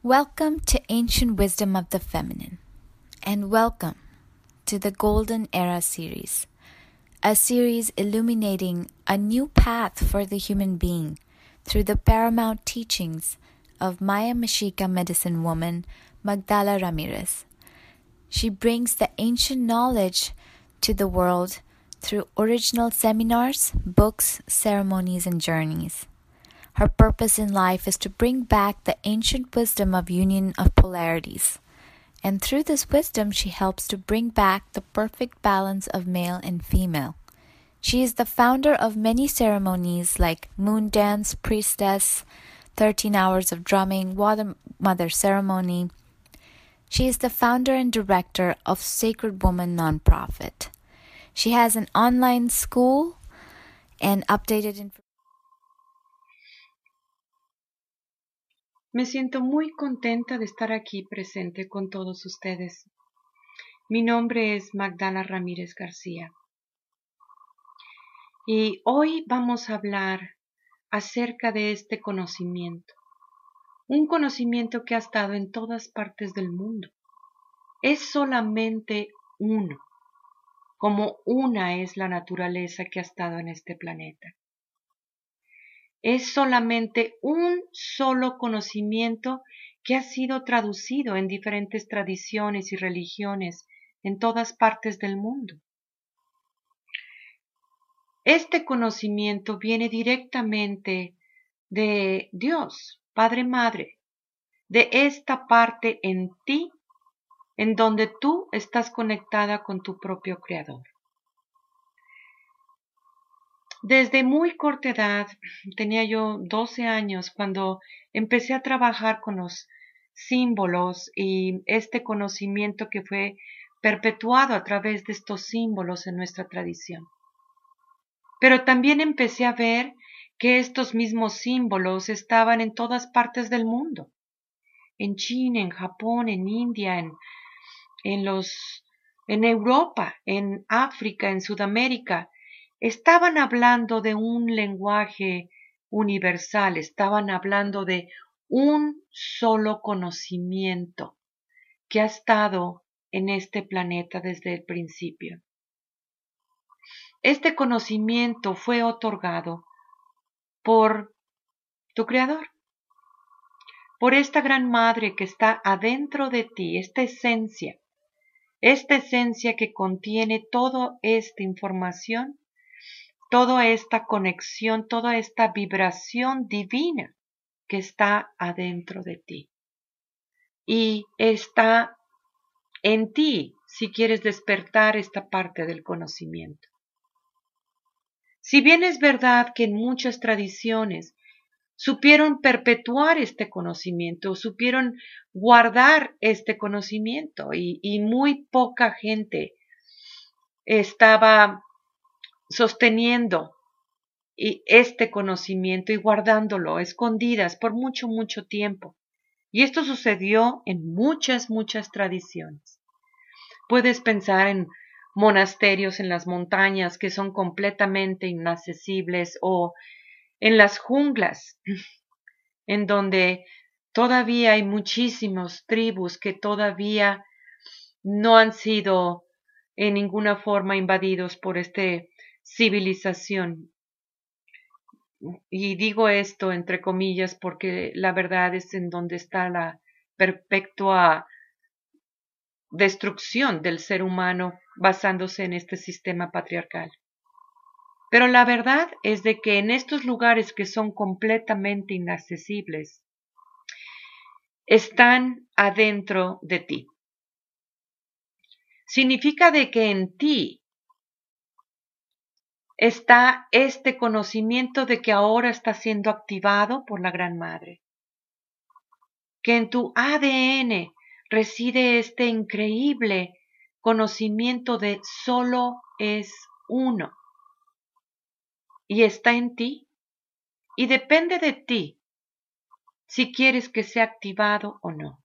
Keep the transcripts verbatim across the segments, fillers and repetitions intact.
Welcome to Ancient Wisdom of the Feminine, and welcome to the Golden Era series, a series illuminating a new path for the human being through the paramount teachings of Maya Mexica medicine woman Magdala Ramirez. She brings the ancient knowledge to the world through original seminars, books, ceremonies, and journeys. Her purpose in life is to bring back the ancient wisdom of union of polarities. And through this wisdom, she helps to bring back the perfect balance of male and female. She is the founder of many ceremonies like Moon Dance, Priestess, thirteen Hours of Drumming, Water Mother Ceremony. She is the founder and director of Sacred Woman Nonprofit. She has an online school and updated information. Me siento muy contenta de estar aquí presente con todos ustedes. Mi nombre es Magdala Ramírez García. Y hoy vamos a hablar acerca de este conocimiento. Un conocimiento que ha estado en todas partes del mundo. Es solamente uno, como una es la naturaleza que ha estado en este planeta. Es solamente un solo conocimiento que ha sido traducido en diferentes tradiciones y religiones en todas partes del mundo. Este conocimiento viene directamente de Dios, Padre Madre, de esta parte en ti, en donde tú estás conectada con tu propio Creador. Desde muy corta edad, tenía yo doce años, cuando empecé a trabajar con los símbolos y este conocimiento que fue perpetuado a través de estos símbolos en nuestra tradición. Pero también empecé a ver que estos mismos símbolos estaban en todas partes del mundo. En China, en Japón, en India, en, en, los, en Europa, en África, en Sudamérica. Estaban hablando de un lenguaje universal, estaban hablando de un solo conocimiento que ha estado en este planeta desde el principio. Este conocimiento fue otorgado por tu Creador, por esta gran madre que está adentro de ti, esta esencia, esta esencia que contiene toda esta información, toda esta conexión, toda esta vibración divina que está adentro de ti. Y está en ti si quieres despertar esta parte del conocimiento. Si bien es verdad que en muchas tradiciones supieron perpetuar este conocimiento, supieron guardar este conocimiento y, y muy poca gente estaba sosteniendo este conocimiento y guardándolo escondidas por mucho, mucho tiempo. Y esto sucedió en muchas, muchas tradiciones. Puedes pensar en monasterios en las montañas que son completamente inaccesibles o en las junglas, en donde todavía hay muchísimas tribus que todavía no han sido en ninguna forma invadidos por esta civilización. Y digo esto entre comillas porque la verdad es en donde está la perpetua destrucción del ser humano basándose en este sistema patriarcal. Pero la verdad es de que en estos lugares que son completamente inaccesibles, están adentro de ti. Significa de que en ti está este conocimiento de que ahora está siendo activado por la Gran Madre. Que en tu A D N reside este increíble conocimiento de solo es uno. Y está en ti. Y depende de ti si quieres que sea activado o no.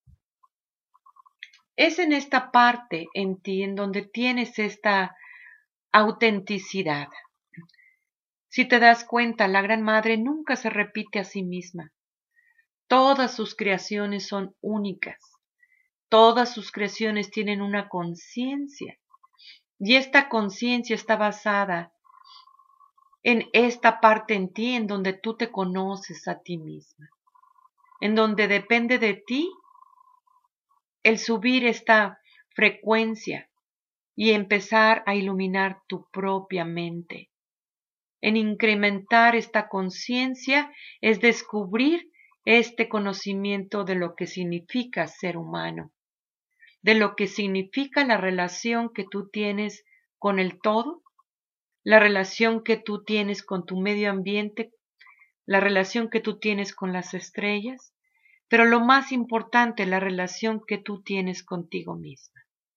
Es en esta parte en ti en donde tienes esta autenticidad. Si te das cuenta, la Gran Madre nunca se repite a sí misma. Todas sus creaciones son únicas. Todas sus creaciones tienen una conciencia. Y esta conciencia está basada en esta parte en ti en donde tú te conoces a ti misma. En donde depende de ti el subir esta frecuencia y empezar a iluminar tu propia mente. En incrementar esta conciencia es descubrir este conocimiento de lo que significa ser humano, de lo que significa la relación que tú tienes con el todo, la relación que tú tienes con tu medio ambiente, la relación que tú tienes con las estrellas, pero lo más importante, la relación que tú tienes contigo misma.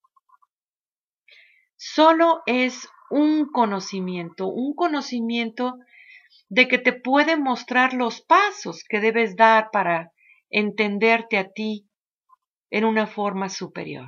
Solo es un conocimiento, un conocimiento de que te puede mostrar los pasos que debes dar para entenderte a ti en una forma superior.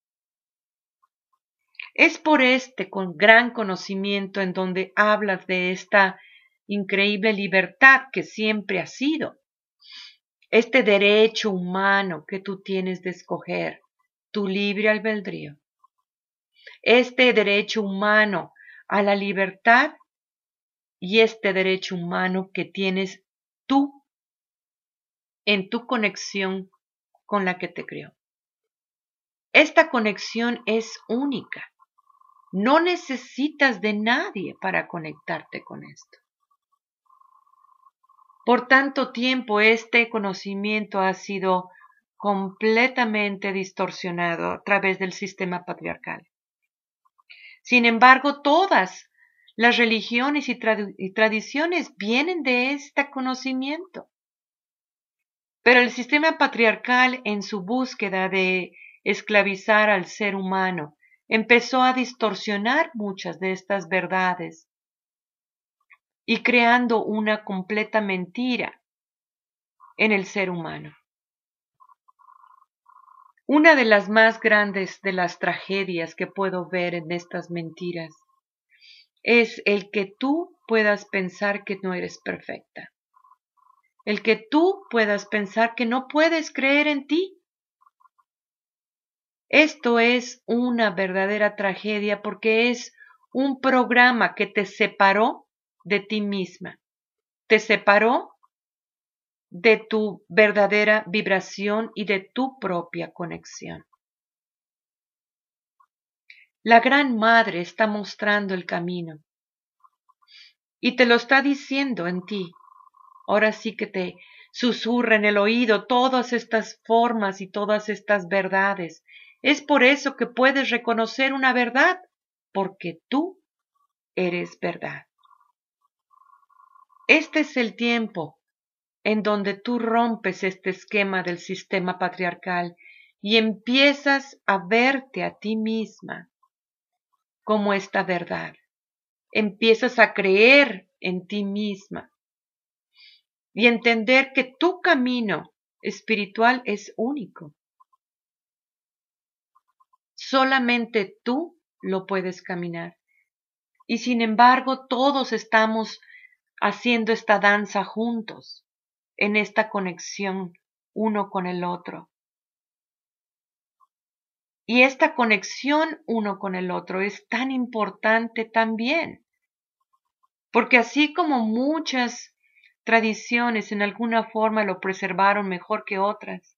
Es por este con gran conocimiento en donde hablas de esta increíble libertad que siempre ha sido, este derecho humano que tú tienes de escoger tu libre albedrío, este derecho humano a la libertad y este derecho humano que tienes tú en tu conexión con la que te creó. Esta conexión es única. No necesitas de nadie para conectarte con esto. Por tanto tiempo este conocimiento ha sido completamente distorsionado a través del sistema patriarcal. Sin embargo, todas las religiones y, trad- y tradiciones vienen de este conocimiento. Pero el sistema patriarcal, en su búsqueda de esclavizar al ser humano, empezó a distorsionar muchas de estas verdades y creando una completa mentira en el ser humano. Una de las más grandes de las tragedias que puedo ver en estas mentiras es el que tú puedas pensar que no eres perfecta. El que tú puedas pensar que no puedes creer en ti. Esto es una verdadera tragedia porque es un programa que te separó de ti misma, te separó de tu verdadera vibración y de tu propia conexión. La Gran Madre está mostrando el camino y te lo está diciendo en ti. Ahora sí que te susurra en el oído todas estas formas y todas estas verdades. Es por eso que puedes reconocer una verdad, porque tú eres verdad. Este es el tiempo en donde tú rompes este esquema del sistema patriarcal y empiezas a verte a ti misma como esta verdad. Empiezas a creer en ti misma y entender que tu camino espiritual es único. Solamente tú lo puedes caminar. Y sin embargo, todos estamos haciendo esta danza juntos, en esta conexión uno con el otro. Y esta conexión uno con el otro es tan importante también, porque así como muchas tradiciones en alguna forma lo preservaron mejor que otras,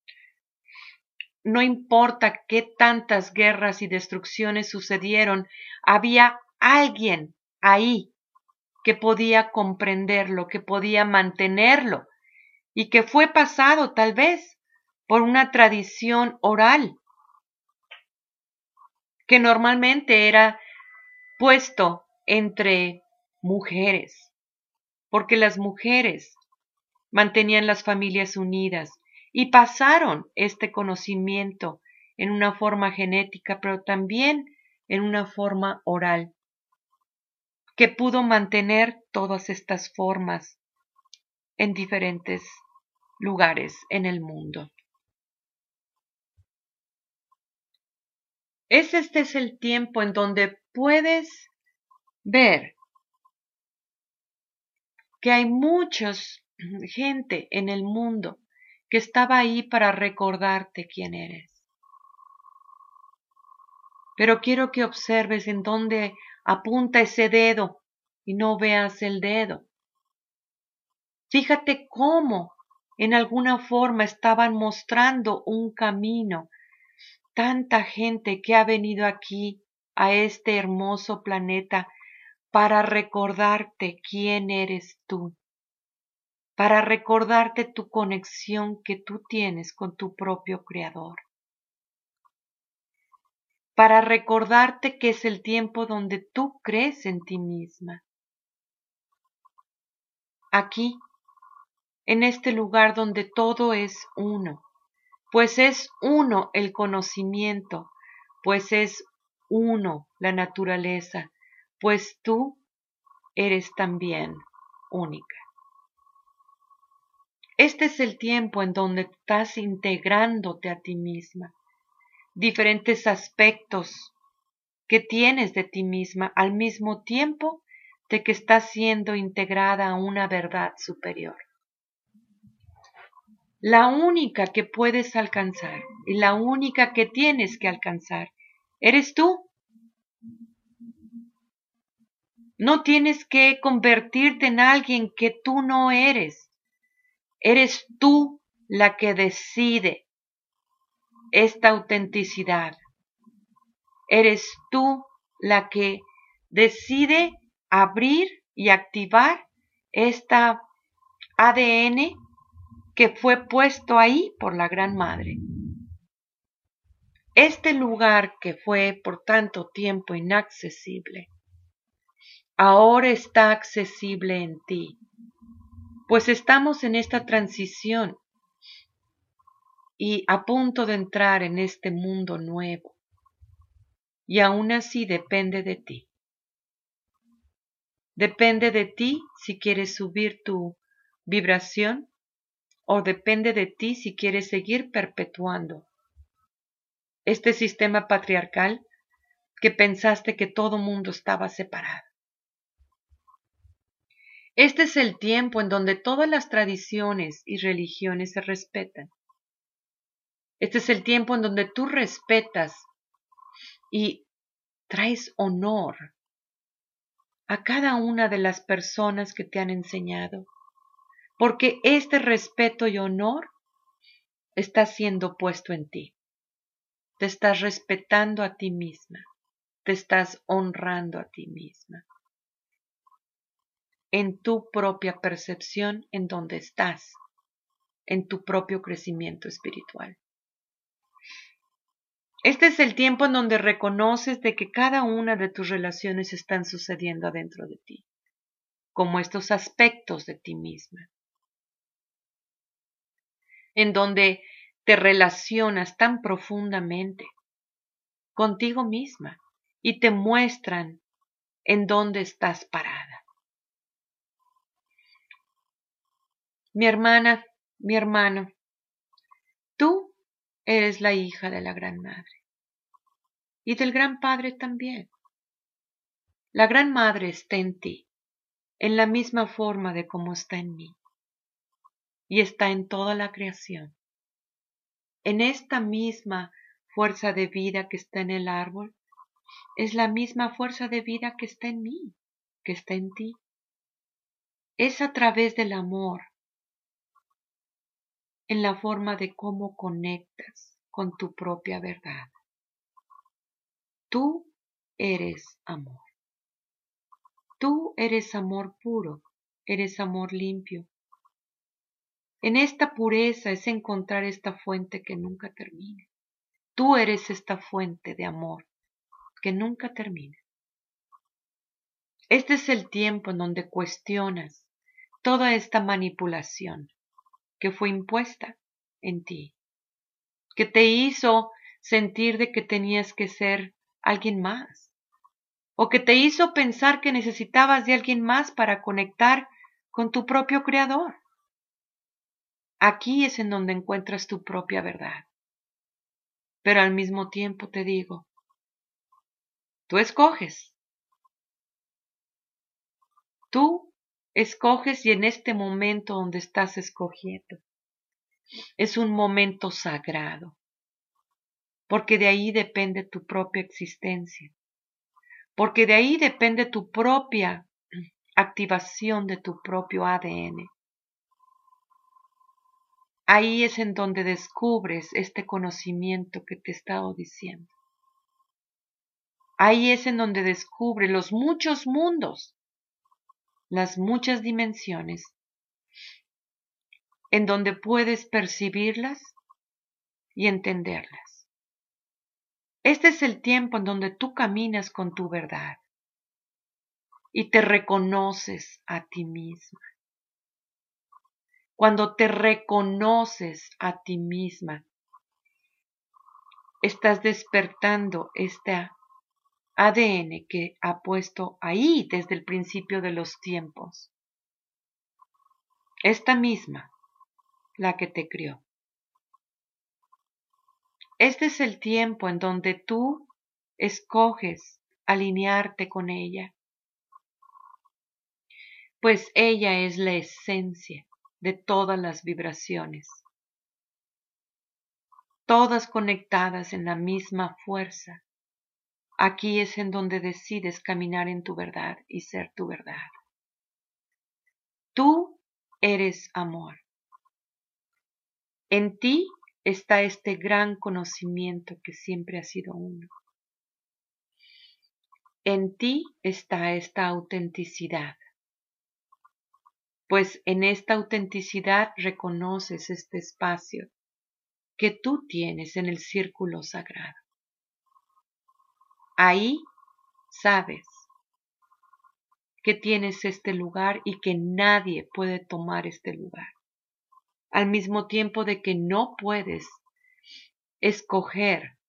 no importa qué tantas guerras y destrucciones sucedieron, había alguien ahí que podía comprenderlo, que podía mantenerlo y que fue pasado tal vez por una tradición oral que normalmente era puesto entre mujeres, porque las mujeres mantenían las familias unidas y pasaron este conocimiento en una forma genética, pero también en una forma oral, que pudo mantener todas estas formas en diferentes lugares en el mundo. Es este es el tiempo en donde puedes ver que hay mucha gente en el mundo que estaba ahí para recordarte quién eres. Pero quiero que observes en dónde apunta ese dedo y no veas el dedo. Fíjate cómo en alguna forma estaban mostrando un camino. Tanta gente que ha venido aquí a este hermoso planeta para recordarte quién eres tú, para recordarte tu conexión que tú tienes con tu propio Creador, para recordarte que es el tiempo donde tú crees en ti misma. Aquí, en este lugar donde todo es uno, pues es uno el conocimiento, pues es uno la naturaleza, pues tú eres también única. Este es el tiempo en donde estás integrándote a ti misma, diferentes aspectos que tienes de ti misma al mismo tiempo de que estás siendo integrada a una verdad superior. La única que puedes alcanzar y la única que tienes que alcanzar eres tú. No tienes que convertirte en alguien que tú no eres. Eres tú la que decide esta autenticidad. Eres tú la que decide abrir y activar esta A D N que fue puesto ahí por la Gran Madre. Este lugar que fue por tanto tiempo inaccesible, ahora está accesible en ti, pues estamos en esta transición y a punto de entrar en este mundo nuevo, y aún así depende de ti. Depende de ti si quieres subir tu vibración o depende de ti si quieres seguir perpetuando este sistema patriarcal que pensaste que todo mundo estaba separado. Este es el tiempo en donde todas las tradiciones y religiones se respetan. Este es el tiempo en donde tú respetas y traes honor a cada una de las personas que te han enseñado, porque este respeto y honor está siendo puesto en ti. Te estás respetando a ti misma, te estás honrando a ti misma, en tu propia percepción en donde estás, en tu propio crecimiento espiritual. Este es el tiempo en donde reconoces de que cada una de tus relaciones están sucediendo adentro de ti, como estos aspectos de ti misma, en donde te relacionas tan profundamente contigo misma y te muestran en dónde estás parada. Mi hermana, mi hermano, tú eres la hija de la Gran Madre y del Gran Padre también. La Gran Madre está en ti, en la misma forma de como está en mí, y está en toda la creación. En esta misma fuerza de vida que está en el árbol, es la misma fuerza de vida que está en mí, que está en ti. Es a través del amor, en la forma de cómo conectas con tu propia verdad. Tú eres amor. Tú eres amor puro, eres amor limpio. En esta pureza es encontrar esta fuente que nunca termina. Tú eres esta fuente de amor que nunca termina. Este es el tiempo en donde cuestionas toda esta manipulación que fue impuesta en ti, que te hizo sentir de que tenías que ser alguien más, o que te hizo pensar que necesitabas de alguien más para conectar con tu propio Creador. Aquí es en donde encuentras tu propia verdad. Pero al mismo tiempo te digo, tú escoges. Tú escoges y en este momento donde estás escogiendo, Es un momento sagrado, porque de ahí depende tu propia existencia, porque de ahí depende tu propia activación de tu propio A D N. Ahí es en donde descubres este conocimiento que te he estado diciendo. Ahí es en donde descubres los muchos mundos, las muchas dimensiones, en donde puedes percibirlas y entenderlas. Este es el tiempo en donde tú caminas con tu verdad y te reconoces a ti misma. Cuando te reconoces a ti misma, estás despertando este A D N que ha puesto ahí desde el principio de los tiempos. Esta misma, la que te crió. Este es el tiempo en donde tú escoges alinearte con ella, pues ella es la esencia de todas las vibraciones, todas conectadas en la misma fuerza. Aquí es en donde decides caminar en tu verdad y ser tu verdad. Tú eres amor. En ti está este gran conocimiento que siempre ha sido uno. En ti está esta autenticidad, pues en esta autenticidad reconoces este espacio que tú tienes en el círculo sagrado. Ahí sabes que tienes este lugar y que nadie puede tomar este lugar, al mismo tiempo de que no puedes escoger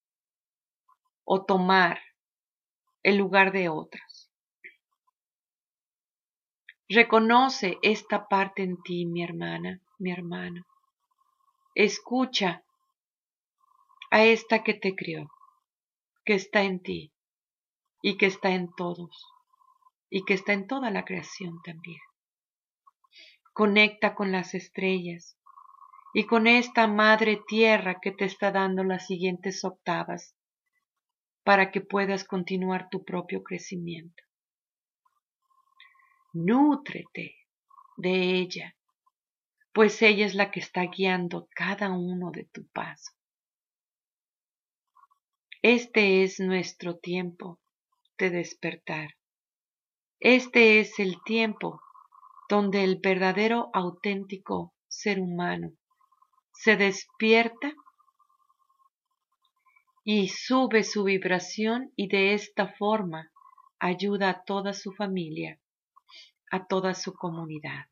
o tomar el lugar de otros. Reconoce esta parte en ti, mi hermana, mi hermano. Escucha a esta que te crió, que está en ti y que está en todos y que está en toda la creación también. Conecta con las estrellas y con esta madre tierra que te está dando las siguientes octavas para que puedas continuar tu propio crecimiento. Nútrete de ella, pues ella es la que está guiando cada uno de tu paso. Este es nuestro tiempo de despertar. Este es el tiempo donde el verdadero auténtico ser humano se despierta y sube su vibración y de esta forma ayuda a toda su familia, a toda su comunidad.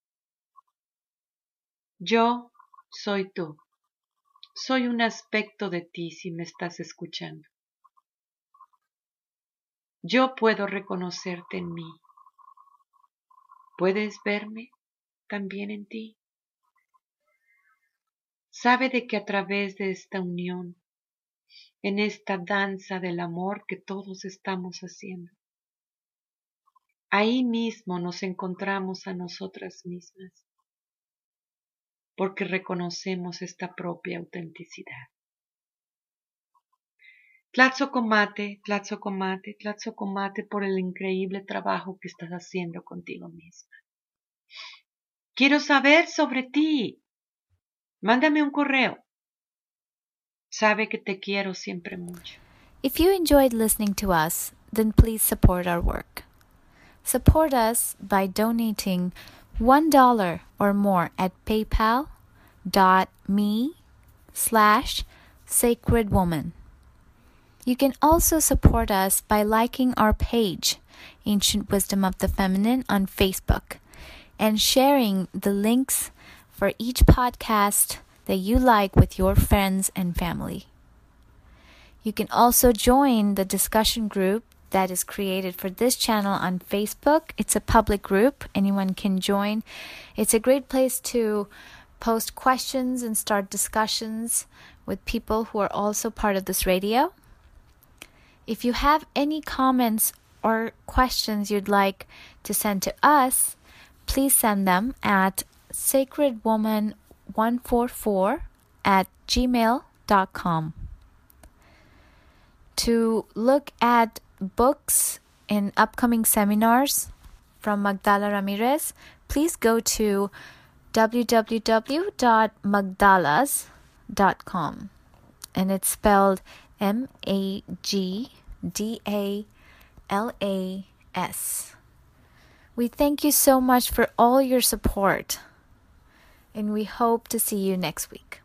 Yo soy tú. Soy un aspecto de ti si me estás escuchando. Yo puedo reconocerte en mí. ¿Puedes verme también en ti? Sabe de que a través de esta unión, en esta danza del amor que todos estamos haciendo, ahí mismo nos encontramos a nosotras mismas, porque reconocemos esta propia autenticidad. Tlatzocomate, Tlatzocomate, Tlatzocomate por el increíble trabajo que estás haciendo contigo misma. Quiero saber sobre ti. Mándame un correo. Sabe que te quiero siempre mucho. If you enjoyed listening to us, then please support our work. Support us by donating one dollar or more at paypal dot me slash sacred woman. You can also support us by liking our page, Ancient Wisdom of the Feminine, on Facebook, and sharing the links for each podcast that you like with your friends and family. You can also join the discussion group that is created for this channel on Facebook. It's a public group. Anyone can join. It's a great place to post questions and start discussions with people who are also part of this radio. If you have any comments or questions you'd like to send to us, please send them at sacred woman one four four at gmail dot com. To look at books and upcoming seminars from Magdala Ramirez, please go to w w w dot magdalas dot com, and it's spelled M A G D A L A S. We thank you so much for all your support, and we hope to see you next week.